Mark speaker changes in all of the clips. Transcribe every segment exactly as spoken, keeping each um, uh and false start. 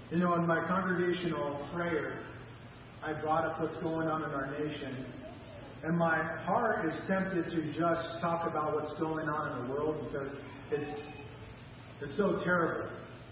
Speaker 1: You know, in my congregational prayer, I brought up what's going on in our nation. And my heart is tempted to just talk about what's going on in the world because it's it's so terrible.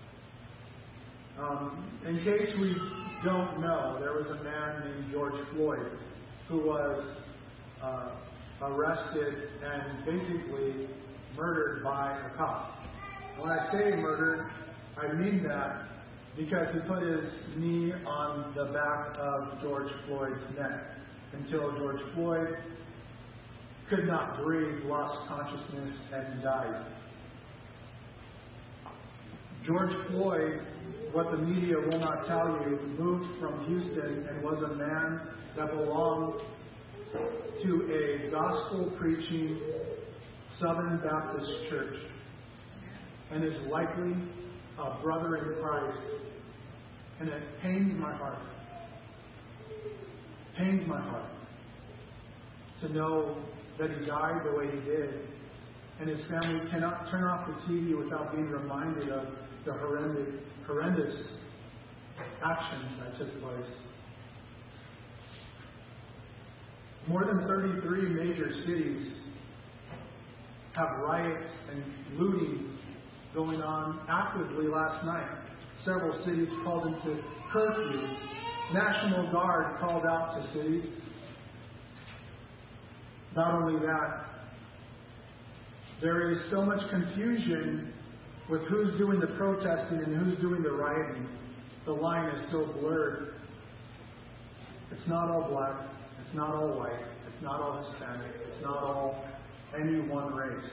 Speaker 1: Um, in case we don't know, there was a man named George Floyd who was uh, arrested and basically murdered by a cop. When I say murdered, I mean that because he put his knee on the back of George Floyd's neck until George Floyd could not breathe, lost consciousness, and died. George Floyd, what the media will not tell you, moved from Houston and was a man that belonged to a gospel-preaching Southern Baptist church and is likely a brother in Christ. And it pains my heart. Pains my heart to know that he died the way he did, and his family cannot turn off the T V without being reminded of the horrendous, horrendous actions that took place. More than thirty-three major cities have riots and looting going on actively last night. Several cities called into curfew. National Guard called out to cities. Not only that, there is so much confusion with who's doing the protesting and who's doing the rioting. The line is so blurred. It's not all black. It's not all white. It's not all Hispanic. It's not all any one race.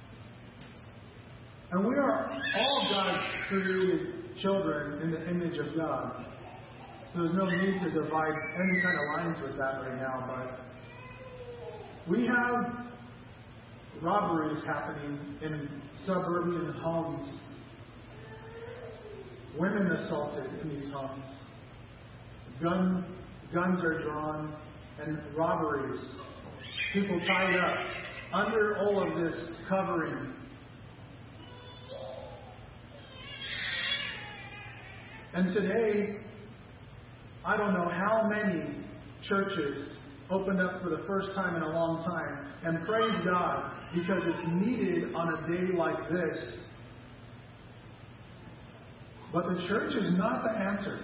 Speaker 1: And we are all God's created children in the image of God. So there's no need to divide any kind of lines with that right now. But we have robberies happening in suburban homes. Women assaulted in these homes. Gun, guns are drawn and robberies. People tied up under all of this covering. And today, I don't know how many churches opened up for the first time in a long time, and praise God because it's needed on a day like this. But the church is not the answer.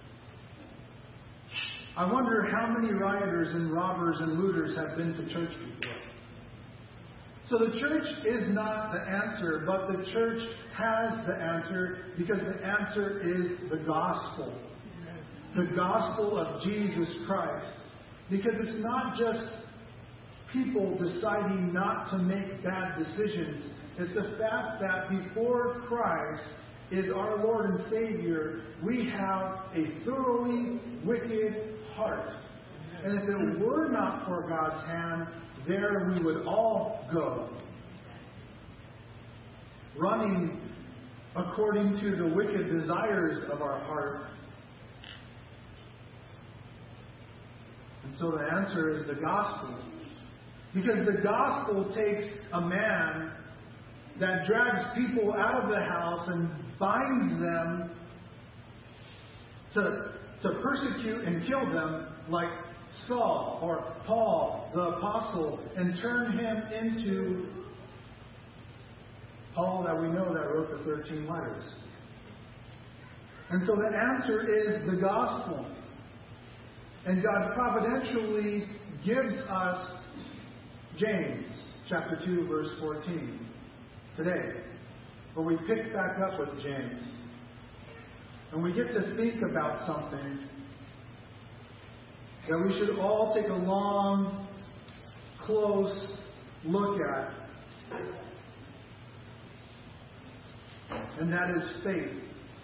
Speaker 1: I wonder how many rioters and robbers and looters have been to church before. So the church is not the answer, but the church has the answer because the answer is the gospel. The gospel of Jesus Christ. Because it's not just people deciding not to make bad decisions. It's the fact that before Christ is our Lord and Savior, we have a thoroughly wicked heart. And if it were not for God's hand, there we would all go. Running according to the wicked desires of our heart. And so the answer is the gospel. Because the gospel takes a man that drags people out of the house and binds them to, to persecute and kill them like Saul or Paul, the apostle, and turn him into Paul that we know that wrote the thirteen letters. And so the answer is the gospel. And God providentially gives us James chapter two, verse fourteen today, where we pick back up with James. And we get to think about something that we should all take a long, close look at. And that is faith.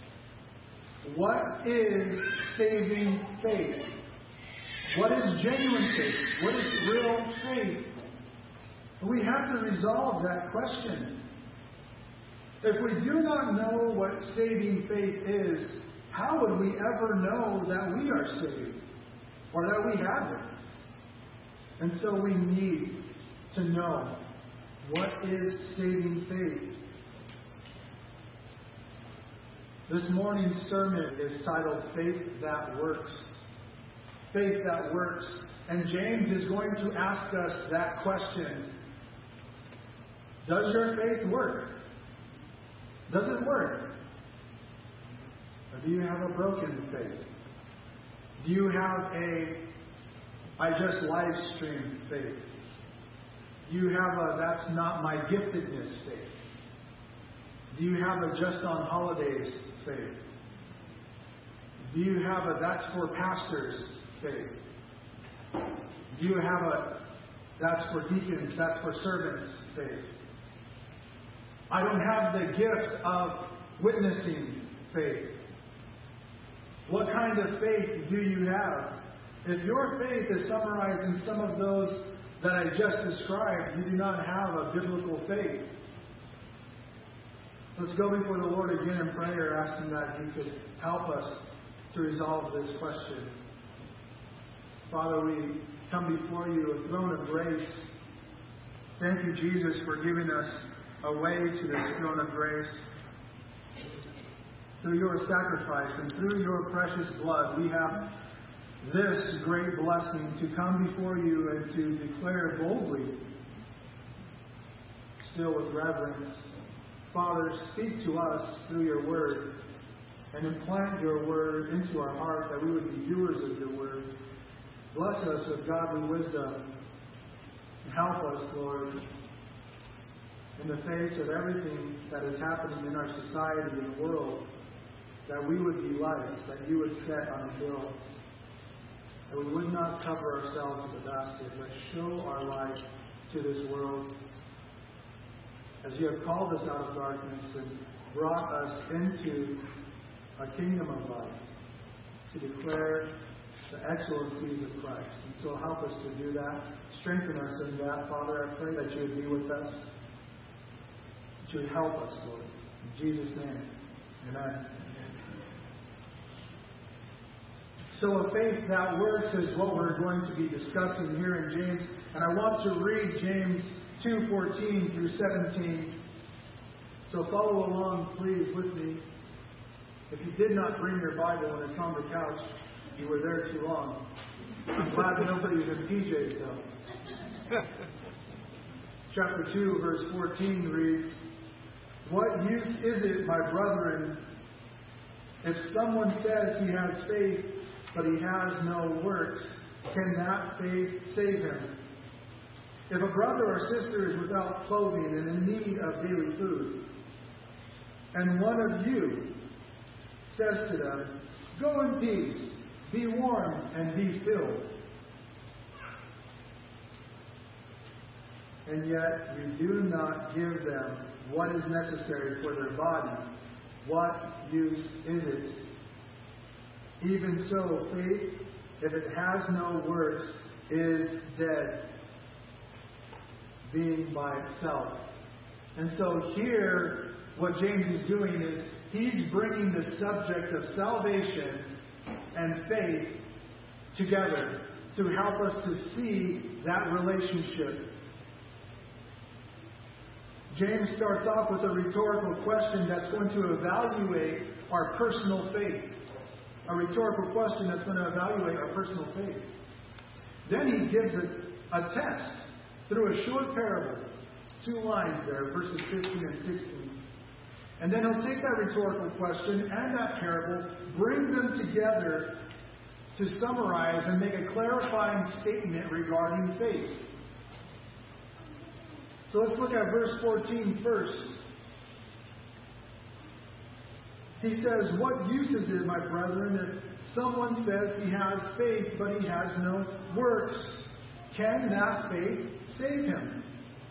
Speaker 1: What is saving faith? What is genuine faith? What is real faith? We have to resolve that question. If we do not know what saving faith is, how would we ever know that we are saved? Or that we have it? And so we need to know what is saving faith. This morning's sermon is titled Faith That Works. Faith that works. And James is going to ask us that question. Does your faith work? Does it work? Or do you have a broken faith? Do you have a, I just live stream faith? Do you have a, that's not my giftedness faith? Do you have a just on holidays faith? Do you have a that's for pastors faith? Do you have a that's for deacons, that's for servants faith? I don't have the gift of witnessing faith. What kind of faith do you have? If your faith is summarized in some of those that I just described, you do not have a biblical faith. Let's go before the Lord again in prayer, asking that He could help us to resolve this question. Father, we come before you, a throne of grace. Thank you, Jesus, for giving us a way to this throne of grace. Through your sacrifice and through your precious blood, we have this great blessing to come before you and to declare boldly, still with reverence. Father, speak to us through your word and implant your word into our heart that we would be doers of your word. Bless us with godly wisdom and help us, Lord, in the face of everything that is happening in our society and world, that we would be lights that you would set on a hill, that we would not cover ourselves with a basket, but show our light to this world. As you have called us out of darkness and brought us into a kingdom of light to declare the excellencies of Christ. And so help us to do that. Strengthen us in that. Father, I pray that you would be with us. That you would help us, Lord. In Jesus' name, amen. So a faith that works is what we're going to be discussing here in James. And I want to read James two fourteen through seventeen. So follow along, please, with me. If you did not bring your Bible and it's on the couch, you were there too long. I'm glad nobody's in P Js, though. Chapter two, verse fourteen reads, "What use is it, my brethren, if someone says he has faith, but he has no works? Can that faith save him? If a brother or sister is without clothing and in need of daily food, and one of you says to them, 'Go in peace, be warm and be filled,' and yet you do not give them what is necessary for their body, what use is it? Even so, faith, if it has no works, is dead, being by itself." And so here, what James is doing is he's bringing the subject of salvation and faith together to help us to see that relationship. James starts off with a rhetorical question that's going to evaluate our personal faith. A rhetorical question that's going to evaluate our personal faith. Then he gives it a test through a short parable. Two lines there, verses fifteen and sixteen. And then he'll take that rhetorical question and that parable, bring them together to summarize and make a clarifying statement regarding faith. So let's look at verse fourteen first. He says, "What use is it, my brethren, if someone says he has faith, but he has no works? Can that faith save him?"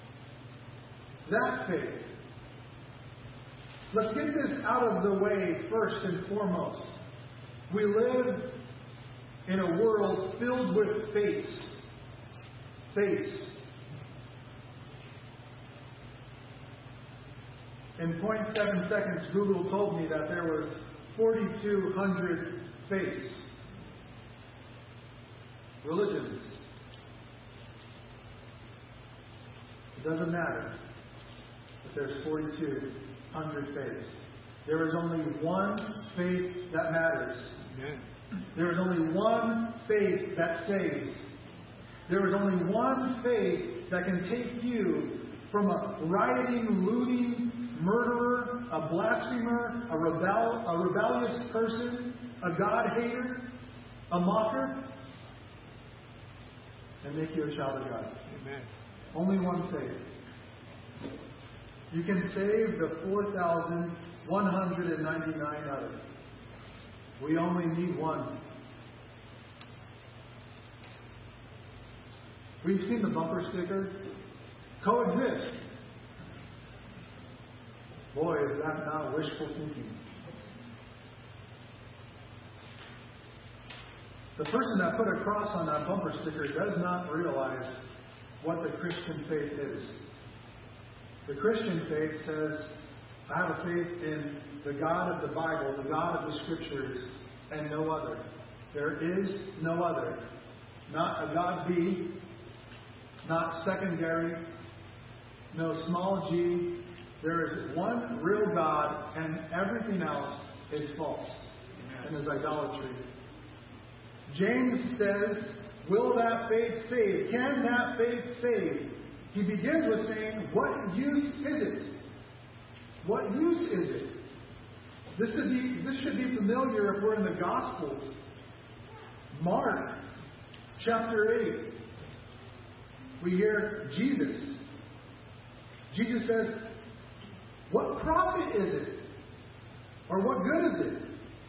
Speaker 1: That faith. Let's get this out of the way first and foremost. We live in a world filled with faiths. Faiths. In zero point seven seconds, Google told me that there was forty-two hundred faiths. Religions. It doesn't matter if there's forty-two hundred faiths. There is only one faith that matters.
Speaker 2: Amen.
Speaker 1: There is only one faith that saves. There is only one faith that can take you from a rioting, looting, murderer, a blasphemer, a, rebel, a rebellious person, a God-hater, a mocker, and make you a child of God.
Speaker 2: Amen.
Speaker 1: Only one faith. You can save the four thousand one hundred ninety-nine others. We only need one. We've seen the bumper sticker, coexist. Boy, is that not wishful thinking. The person that put a cross on that bumper sticker does not realize what the Christian faith is. The Christian faith says, I have a faith in the God of the Bible, the God of the Scriptures, and no other. There is no other. Not a God B, not secondary, no small g. There is one real God, and everything else is false and is idolatry. James says, will that faith save? Can that faith save? He begins with saying, what use is it? What use is it? This should be, this should be familiar if we're in the Gospels. Mark chapter eight. We hear Jesus. Jesus says, what profit is it? Or what good is it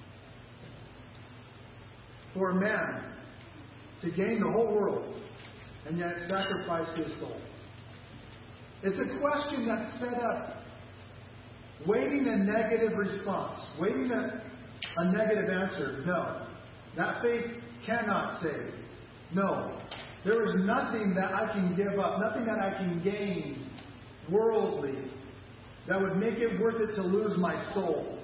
Speaker 1: for a man to gain the whole world and yet sacrifice his soul? It's a question that's set up waiting a negative response, waiting a, a negative answer. No. That faith cannot save. No. There is nothing that I can give up, nothing that I can gain worldly that would make it worth it to lose my soul.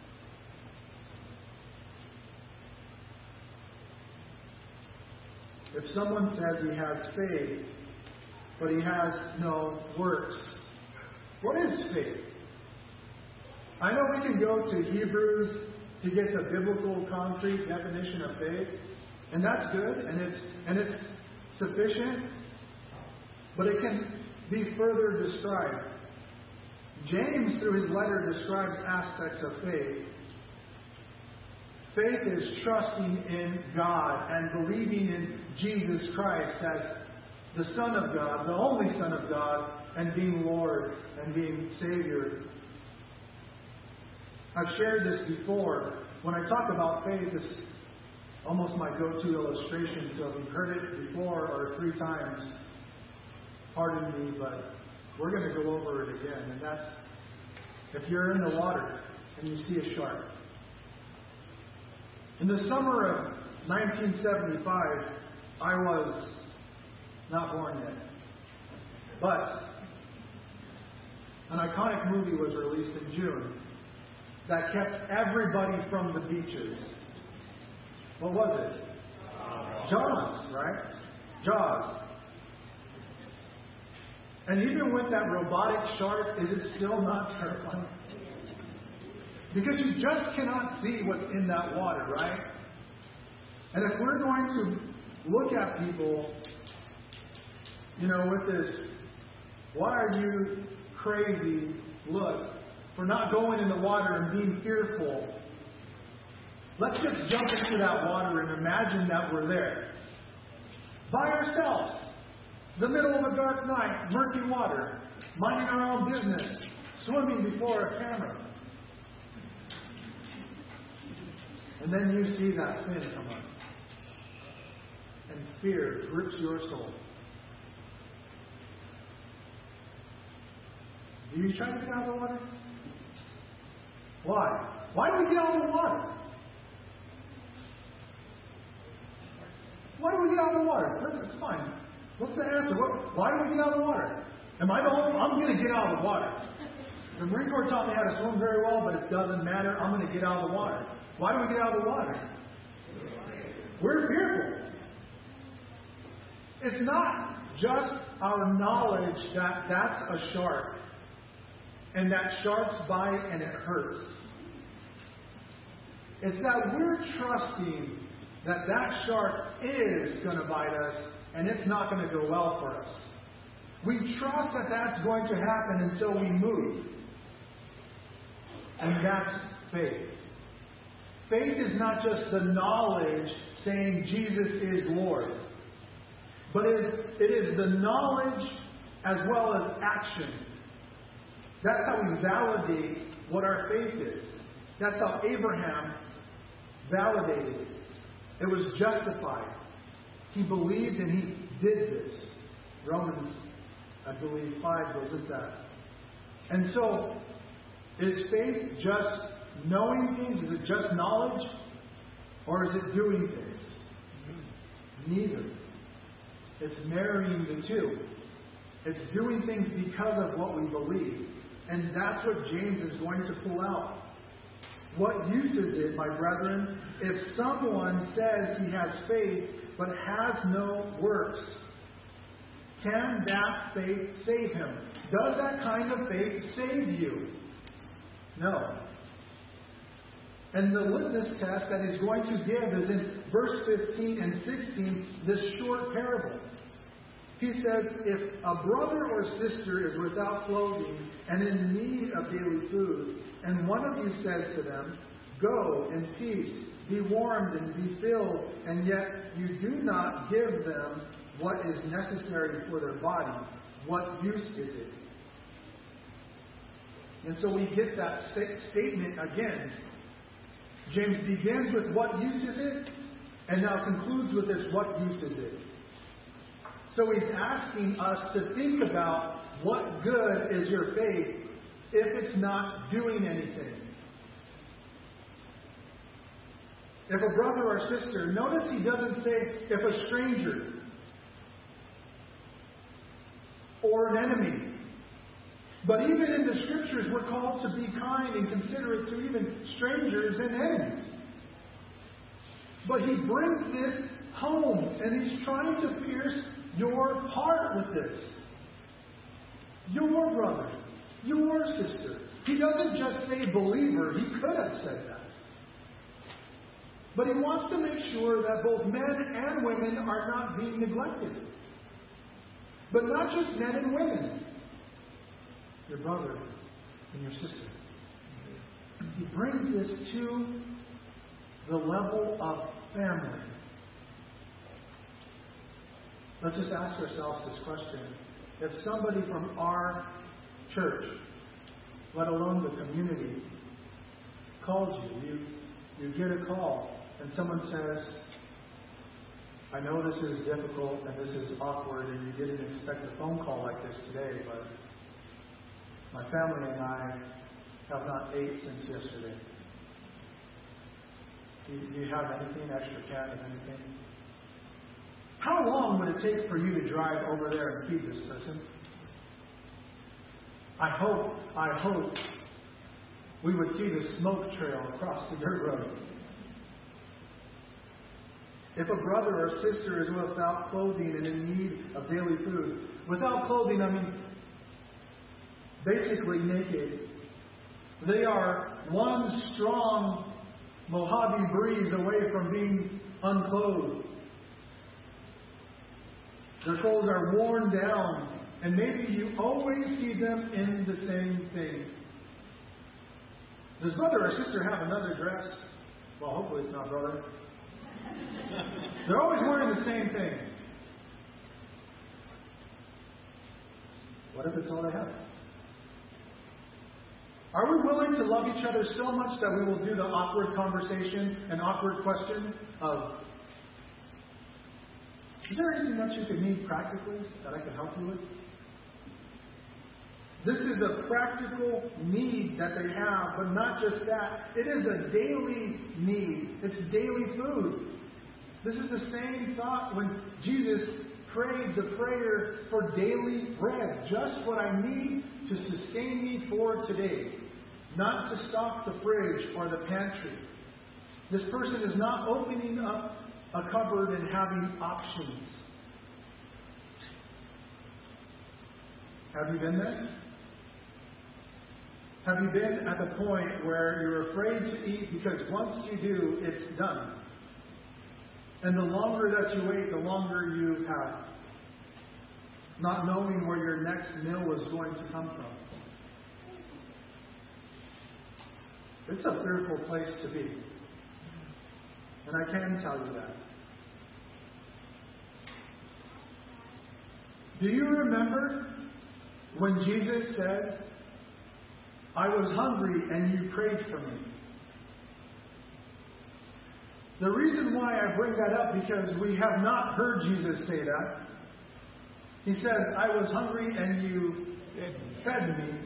Speaker 1: If someone says he has faith, but he has no works, what is faith? I know we can go to Hebrews to get the biblical concrete definition of faith, and that's good, and it's and it's sufficient, but it can be further described. James, through his letter, describes aspects of faith. Faith is trusting in God and believing in Jesus Christ as the Son of God, the only Son of God, and being Lord and being Savior. I've shared this before. When I talk about faith, it's almost my go-to illustration. So if you've heard it before or three times, pardon me, but we're going to go over it again. And that's if you're in the water and you see a shark. In the summer of nineteen seventy-five, I was not born yet. But an iconic movie was released in June that kept everybody from the beaches. What was it? Jaws, right? Jaws. And even with that robotic shark, is it still not terrifying? Because you just cannot see what's in that water, right? And if we're going to look at people, you know, with this, why are you crazy look for not going in the water and being fearful, let's just jump into that water and imagine that we're there. By ourselves. The middle of a dark night, murky water, minding our own business, swimming before a camera. And then you see that fin come up. And fear grips your soul. Do you try to get out of the water? Why? Why do we get out of the water? Why do we get out of the water? It's fine. What's the answer? What, why do we get out of the water? Am I the only? I'm going to get out of the water. The Marine Corps taught me how to swim very well, but it doesn't matter. I'm going to get out of the water. Why do we get out of the water? We're fearful. It's not just our knowledge that that's a shark and that sharks bite and it hurts. It's that we're trusting that that shark is going to bite us and it's not going to go well for us. We trust that that's going to happen until we move. And that's faith. Faith is not just the knowledge saying Jesus is Lord, but it is, it is the knowledge as well as action. That's how we validate what our faith is. That's how Abraham validated it. It was justified. He believed and he did this. Romans, I believe, five goes with that. And so, is faith just knowing things? Is it just knowledge? Or is it doing things? Neither. It's marrying the two. It's doing things because of what we believe. And that's what James is going to pull out. What use is it, my brethren, if someone says he has faith but has no works? Can that faith save him? Does that kind of faith save you? No. And the litmus test that he's going to give is in verse fifteen and sixteen, this short parable. He says, if a brother or sister is without clothing and in need of daily food, and one of you says to them, go in peace, be warmed and be filled, and yet you do not give them what is necessary for their body, what use is it? And so we get that statement again. James begins with what use is it, and now concludes with this, what use is it? So he's asking us to think about what good is your faith if it's not doing anything. If a brother or sister, notice he doesn't say if a stranger or an enemy. But even in the Scriptures, we're called to be kind and considerate to even strangers and enemies. But he brings this home, and he's trying to pierce your heart with this. Your brother, your sister. He doesn't just say believer. He could have said that. But he wants to make sure that both men and women are not being neglected. But not just men and women. Your brother and your sister. He brings this to the level of family. Let's just ask ourselves this question. If somebody from our church, let alone the community, calls you, you, you get a call, and someone says, I know this is difficult and this is awkward and you didn't expect a phone call like this today, but my family and I have not ate since yesterday. Do you, do you have anything, extra can of anything? How long would it take for you to drive over there and feed this person? I hope, I hope we would see the smoke trail across the dirt road. If a brother or sister is without clothing and in need of daily food, without clothing, I mean basically naked. They are one strong Mojave breeze away from being unclothed. Their clothes are worn down, and maybe you always see them in the same thing. Does brother or sister have another dress? Well, hopefully it's not brother. They're always wearing the same thing. What if it's all they have? Are we willing to love each other so much that we will do the awkward conversation and awkward question of, is there anything else you could need practically that I can help you with? This is a practical need that they have, but not just that. It is a daily need. It's daily food. This is the same thought when Jesus prayed the prayer for daily bread. Just what I need to sustain me for today. Not to stock the fridge or the pantry. This person is not opening up a cupboard and having options. Have you been there? Have you been at the point where you're afraid to eat because once you do, it's done? And the longer that you wait, the longer you have, not knowing where your next meal is going to come from. It's a fearful place to be. And I can tell you that. Do you remember when Jesus said, I was hungry and you prayed for me? The reason why I bring that up because we have not heard Jesus say that. He said, I was hungry and you fed me.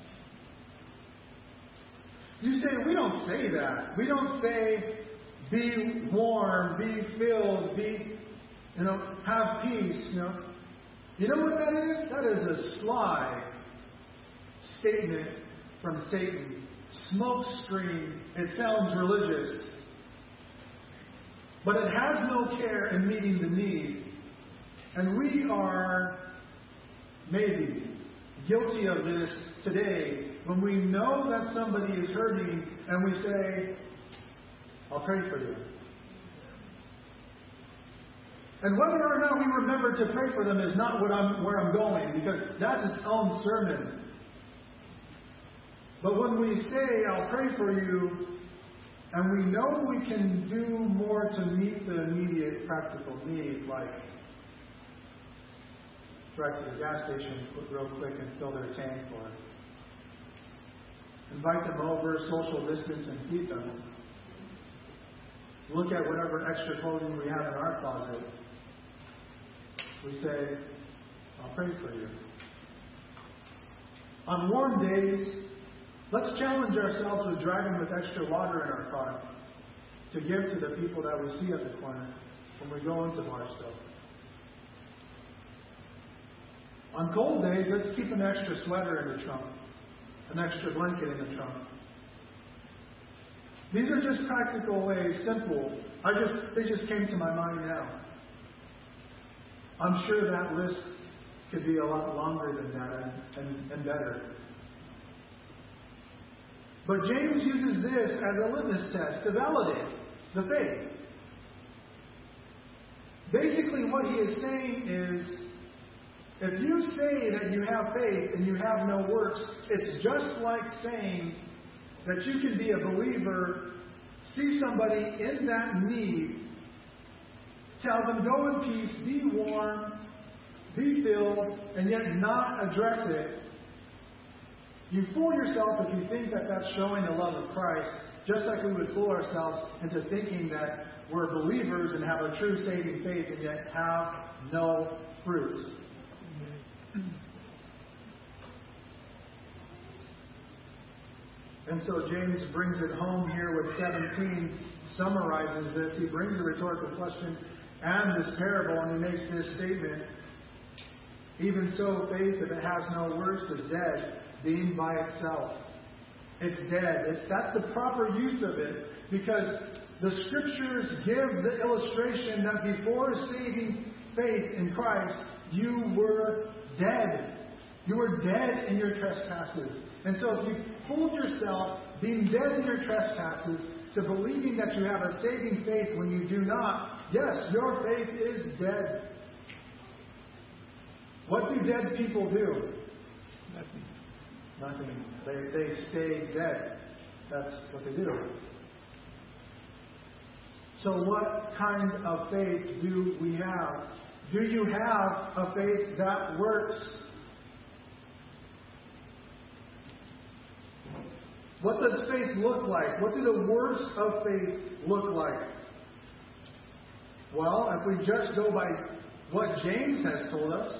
Speaker 1: You say, we don't say that. We don't say, be warm, be filled, be, you know, have peace, you know. You know what that is? That is a sly statement from Satan. Smoke screen. It sounds religious. But it has no care in meeting the need. And we are maybe guilty of this today when we know that somebody is hurting and we say, I'll pray for you. And whether or not we remember to pray for them is not what I'm, where I'm going, because that's its own sermon. But when we say, I'll pray for you, and we know we can do more to meet the immediate practical need, like drive to the gas station real quick and fill their tank, or invite them over, social distance, and feed them. Look at whatever extra clothing we have in our closet. We say, I'll pray for you. On warm days, let's challenge ourselves with driving with extra water in our car to give to the people that we see at the corner when we go into Barstow. On cold days, let's keep an extra sweater in the trunk, an extra blanket in the trunk. These are just practical ways, simple. I just they just came to my mind now. I'm sure that list could be a lot longer than that and, and, and better. But James uses this as a litmus test to validate the faith. Basically what he is saying is, if you say that you have faith and you have no works, it's just like saying that you can be a believer, see somebody in that need, tell them, go in peace, be warm, be filled, and yet not address it. You fool yourself if you think that that's showing the love of Christ, just like we would fool ourselves into thinking that we're believers and have a true saving faith and yet have no fruit. And so James brings it home here with seventeen, summarizes this. He brings the rhetorical question and this parable, and he makes this statement. Even so, faith, if it has no works, is dead, being by itself. It's dead. It's, that's the proper use of it, because the Scriptures give the illustration that before saving faith in Christ, you were dead. You were dead in your trespasses. And so if you fooled yourself, being dead in your trespasses, to believing that you have a saving faith when you do not, yes, your faith is dead. What do dead people do? Nothing. Nothing. They, they stay dead. That's what they do. So what kind of faith do we have? Do you have a faith that works? What does faith look like? What do the works of faith look like? Well, if we just go by what James has told us,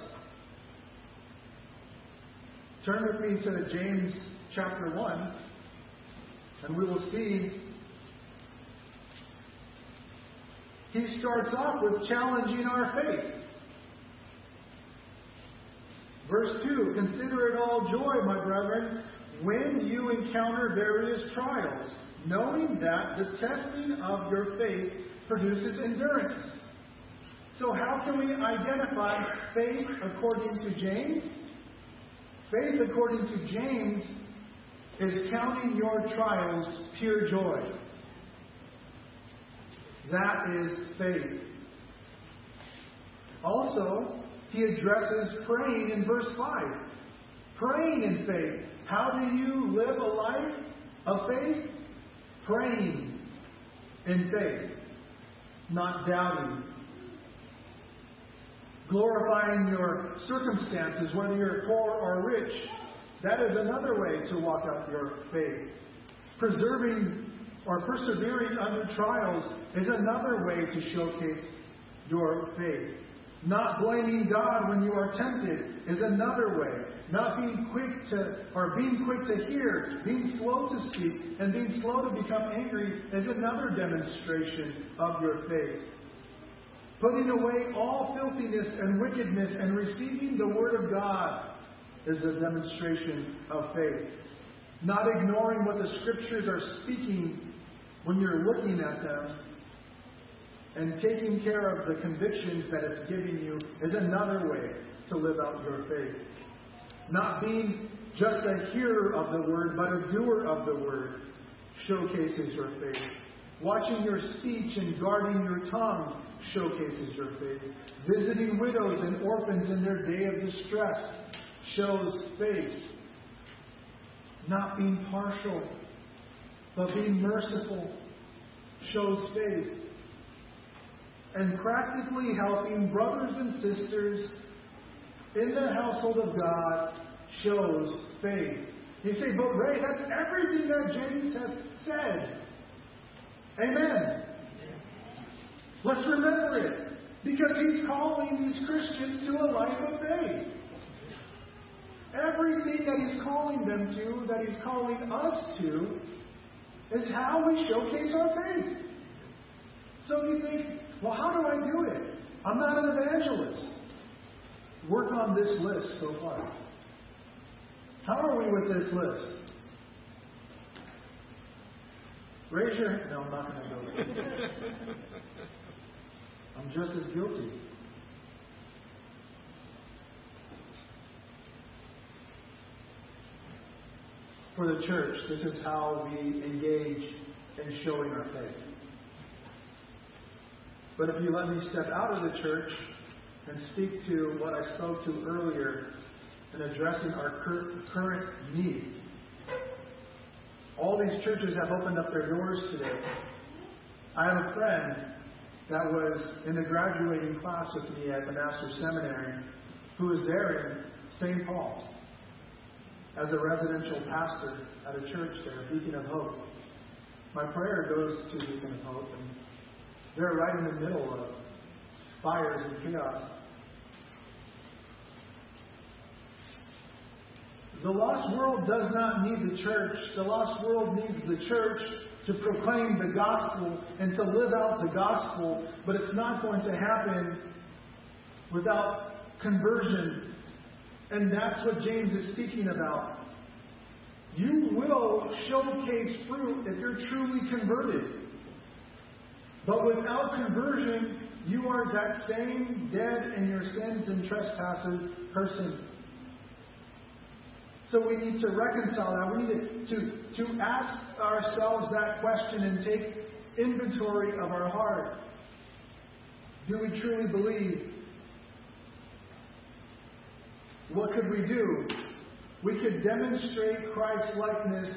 Speaker 1: turn with me to James chapter one, and we will see he starts off with challenging our faith. Verse two, consider it all joy, my brethren, when you encounter various trials, knowing that the testing of your faith produces endurance. So how can we identify faith according to James? Faith according to James is counting your trials pure joy. That is faith. Also, he addresses praying in verse five. Praying in faith. How do you live a life of faith? Praying in faith, not doubting. Glorifying your circumstances, whether you're poor or rich. That is another way to walk out your faith. Preserving or persevering under trials is another way to showcase your faith. Not blaming God when you are tempted is another way. Not being quick to, or being quick to hear, being slow to speak, and being slow to become angry is another demonstration of your faith. Putting away all filthiness and wickedness and receiving the Word of God is a demonstration of faith. Not ignoring what the Scriptures are speaking when you're looking at them and taking care of the convictions that it's giving you is another way to live out your faith. Not being just a hearer of the Word, but a doer of the Word showcases your faith. Watching your speech and guarding your tongue showcases your faith. Visiting widows and orphans in their day of distress shows faith. Not being partial, but being merciful shows faith. And practically helping brothers and sisters in the household of God shows faith. You say, but Ray, that's everything that James has said. Amen. Let's remember it. Because he's calling these Christians to a life of faith. Everything that he's calling them to, that he's calling us to, is how we showcase our faith. So you think, well, how do I do it? I'm not an evangelist. Work on this list so far. How are we with this list? Raise your hand. No, I'm not going to go there. I'm just as guilty. For the church, this is how we engage in showing our faith. But if you let me step out of the church and speak to what I spoke to earlier in addressing our cur- current need. All these churches have opened up their doors today. I have a friend that was in the graduating class with me at the Master's Seminary who is there in Saint Paul as a residential pastor at a church there, Beacon of Hope. My prayer goes to Beacon of Hope, and they're right in the middle of fires and chaos. The lost world does not need the church. The lost world needs the church to proclaim the gospel and to live out the gospel, but it's not going to happen without conversion. And that's what James is speaking about. You will showcase fruit if you're truly converted. But without conversion, you are that same dead in your sins and trespasses person. So we need to reconcile that. We need to, to, to ask ourselves that question and take inventory of our heart. Do we truly believe? What could we do? We could demonstrate Christ-likeness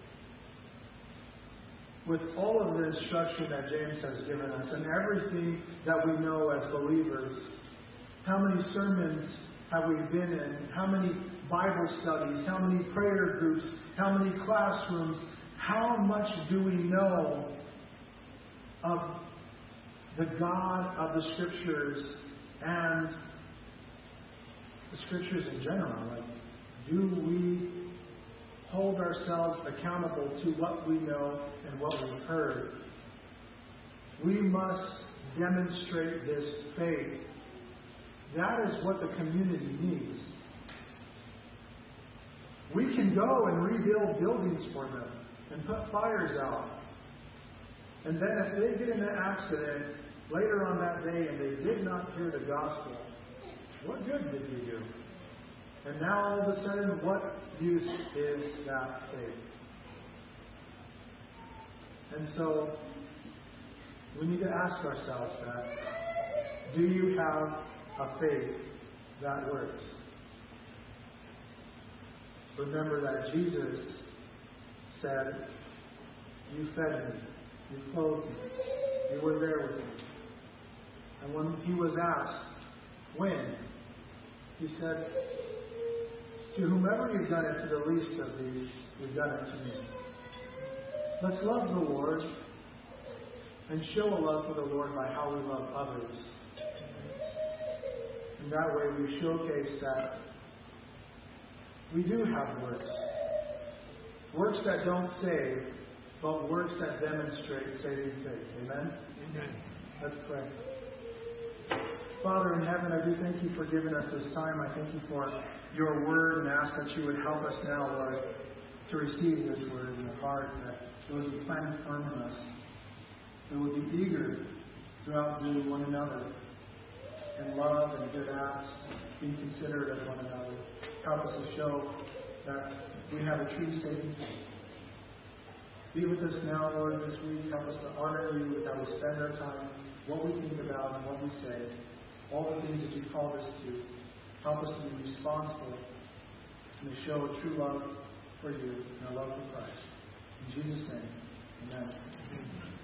Speaker 1: with all of the instruction that James has given us and everything that we know as believers. How many sermons have we been in? How many Bible studies? How many prayer groups? How many classrooms? How much do we know of the God of the Scriptures and the Scriptures in general? Like, do we hold ourselves accountable to what we know and what we've heard? We must demonstrate this faith. That is what the community needs. We can go and rebuild buildings for them and put fires out. And then if they get in an accident later on that day and they did not hear the gospel, what good did you do? And now all of a sudden, what use is that faith? And so, we need to ask ourselves that. Do you have a faith that works? Remember that Jesus said, you fed me, you clothed me, you were there with me. And when he was asked, when? He said, to whomever you've done it, to the least of these, you've done it to me. Let's love the Lord and show a love for the Lord by how we love others. In that way we showcase that we do have works. Works that don't save, but works that demonstrate saving faith. Amen? Amen. Let's pray. Father in heaven, I do thank you for giving us this time. I thank you for your word and ask that you would help us now, Lord, to receive this word in the heart, that it would be planted firm in us. That we would be eager to outdo one another in love and good acts, being considerate of one another. Help us to show that we have a true saving faith. Be with us now, Lord, this week. Help us to honor you with how we spend our time, what we think about and what we say, all the things that you've called us to. Help us to be responsible and to show a true love for you and a love for Christ. In Jesus' name, amen.